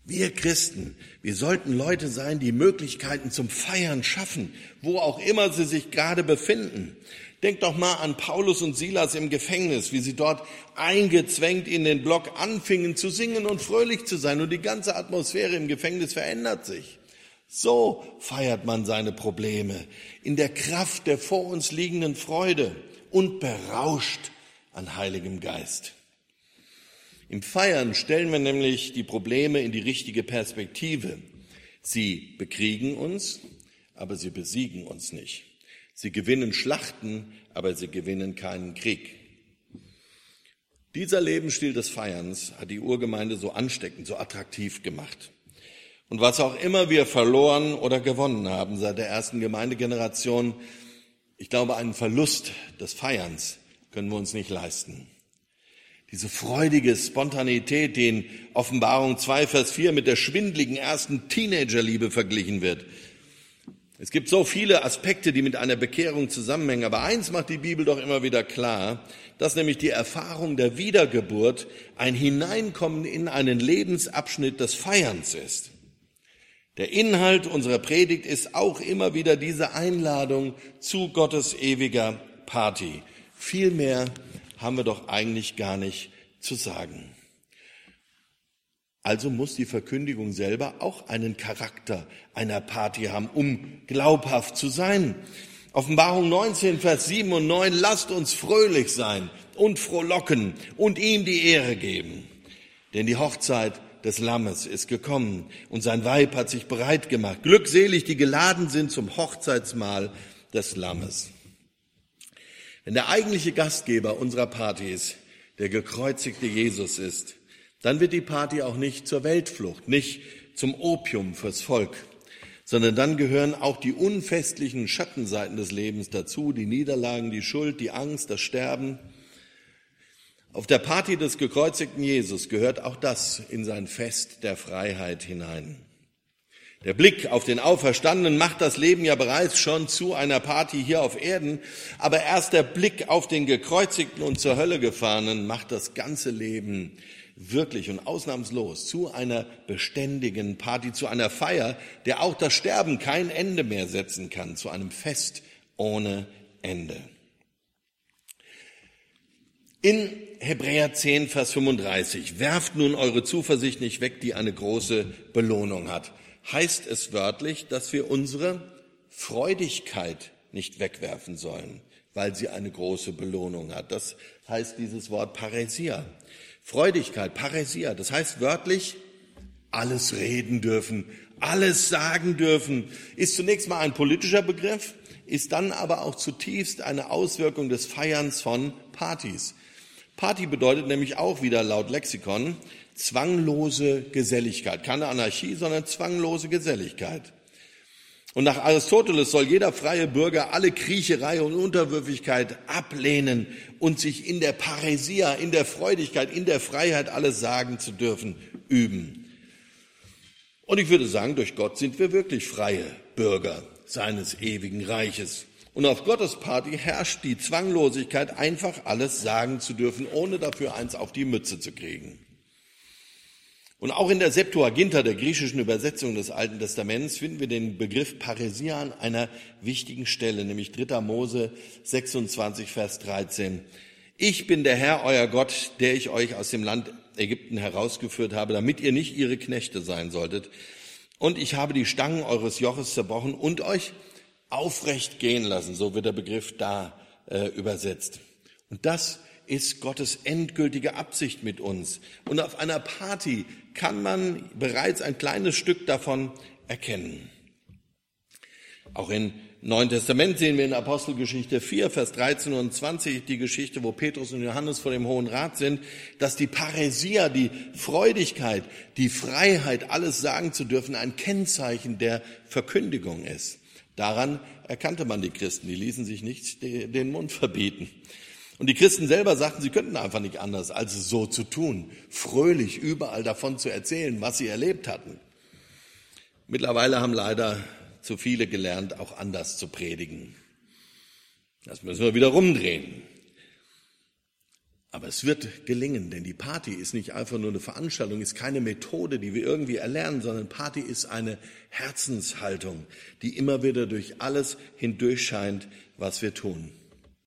Wir Christen, wir sollten Leute sein, die Möglichkeiten zum Feiern schaffen, wo auch immer sie sich gerade befinden. Denkt doch mal an Paulus und Silas im Gefängnis, wie sie dort eingezwängt in den Block anfingen zu singen und fröhlich zu sein. Und die ganze Atmosphäre im Gefängnis verändert sich. So feiert man seine Probleme in der Kraft der vor uns liegenden Freude und berauscht an Heiligem Geist. Im Feiern stellen wir nämlich die Probleme in die richtige Perspektive. Sie bekriegen uns, aber sie besiegen uns nicht. Sie gewinnen Schlachten, aber sie gewinnen keinen Krieg. Dieser Lebensstil des Feierns hat die Urgemeinde so ansteckend, so attraktiv gemacht. Und was auch immer wir verloren oder gewonnen haben seit der ersten Gemeindegeneration, ich glaube, einen Verlust des Feierns können wir uns nicht leisten. Diese freudige Spontanität, die in Offenbarung 2, Vers 4 mit der schwindligen ersten Teenagerliebe verglichen wird. Es gibt so viele Aspekte, die mit einer Bekehrung zusammenhängen, aber eins macht die Bibel doch immer wieder klar, dass nämlich die Erfahrung der Wiedergeburt ein Hineinkommen in einen Lebensabschnitt des Feierns ist. Der Inhalt unserer Predigt ist auch immer wieder diese Einladung zu Gottes ewiger Party. Viel mehr haben wir doch eigentlich gar nicht zu sagen. Also muss die Verkündigung selber auch einen Charakter einer Party haben, um glaubhaft zu sein. Offenbarung 19, Vers 7 und 9, lasst uns fröhlich sein und frohlocken und ihm die Ehre geben. Denn die Hochzeit des Lammes ist gekommen und sein Weib hat sich bereit gemacht. Glückselig, die geladen sind zum Hochzeitsmahl des Lammes. Wenn der eigentliche Gastgeber unserer Partys der gekreuzigte Jesus ist, dann wird die Party auch nicht zur Weltflucht, nicht zum Opium fürs Volk, sondern dann gehören auch die unfestlichen Schattenseiten des Lebens dazu, die Niederlagen, die Schuld, die Angst, das Sterben. Auf der Party des gekreuzigten Jesus gehört auch das in sein Fest der Freiheit hinein. Der Blick auf den Auferstandenen macht das Leben ja bereits schon zu einer Party hier auf Erden, aber erst der Blick auf den gekreuzigten und zur Hölle gefahrenen macht das ganze Leben wirklich und ausnahmslos zu einer beständigen Party, zu einer Feier, der auch das Sterben kein Ende mehr setzen kann, zu einem Fest ohne Ende. In Hebräer 10, Vers 35, werft nun eure Zuversicht nicht weg, die eine große Belohnung hat. Heißt es wörtlich, dass wir unsere Freudigkeit nicht wegwerfen sollen, weil sie eine große Belohnung hat. Das heißt dieses Wort Paräsia. Freudigkeit, Paräsia, das heißt wörtlich, alles reden dürfen, alles sagen dürfen, ist zunächst mal ein politischer Begriff, ist dann aber auch zutiefst eine Auswirkung des Feierns von Partys. Party bedeutet nämlich auch wieder laut Lexikon zwanglose Geselligkeit. Keine Anarchie, sondern zwanglose Geselligkeit. Und nach Aristoteles soll jeder freie Bürger alle Kriecherei und Unterwürfigkeit ablehnen und sich in der Paräsia, in der Freudigkeit, in der Freiheit alles sagen zu dürfen, üben. Und ich würde sagen, durch Gott sind wir wirklich freie Bürger seines ewigen Reiches. Und auf Gottes Party herrscht die Zwanglosigkeit, einfach alles sagen zu dürfen, ohne dafür eins auf die Mütze zu kriegen. Und auch in der Septuaginta, der griechischen Übersetzung des Alten Testaments, finden wir den Begriff Paräsia an einer wichtigen Stelle, nämlich 3. Mose 26, Vers 13. Ich bin der Herr, euer Gott, der ich euch aus dem Land Ägypten herausgeführt habe, damit ihr nicht ihre Knechte sein solltet. Und ich habe die Stangen eures Joches zerbrochen und euch aufrecht gehen lassen, so wird der Begriff da übersetzt. Und das ist Gottes endgültige Absicht mit uns. Und auf einer Party kann man bereits ein kleines Stück davon erkennen. Auch im Neuen Testament sehen wir in Apostelgeschichte 4, Vers 13 und 20 die Geschichte, wo Petrus und Johannes vor dem Hohen Rat sind, dass die Paräsia, die Freudigkeit, die Freiheit, alles sagen zu dürfen, ein Kennzeichen der Verkündigung ist. Daran erkannte man die Christen, die ließen sich nicht den Mund verbieten. Und die Christen selber sagten, sie könnten einfach nicht anders, als es so zu tun, fröhlich überall davon zu erzählen, was sie erlebt hatten. Mittlerweile haben leider zu viele gelernt, auch anders zu predigen. Das müssen wir wieder rumdrehen. Aber es wird gelingen, denn die Party ist nicht einfach nur eine Veranstaltung, ist keine Methode, die wir irgendwie erlernen, sondern Party ist eine Herzenshaltung, die immer wieder durch alles hindurch scheint, was wir tun.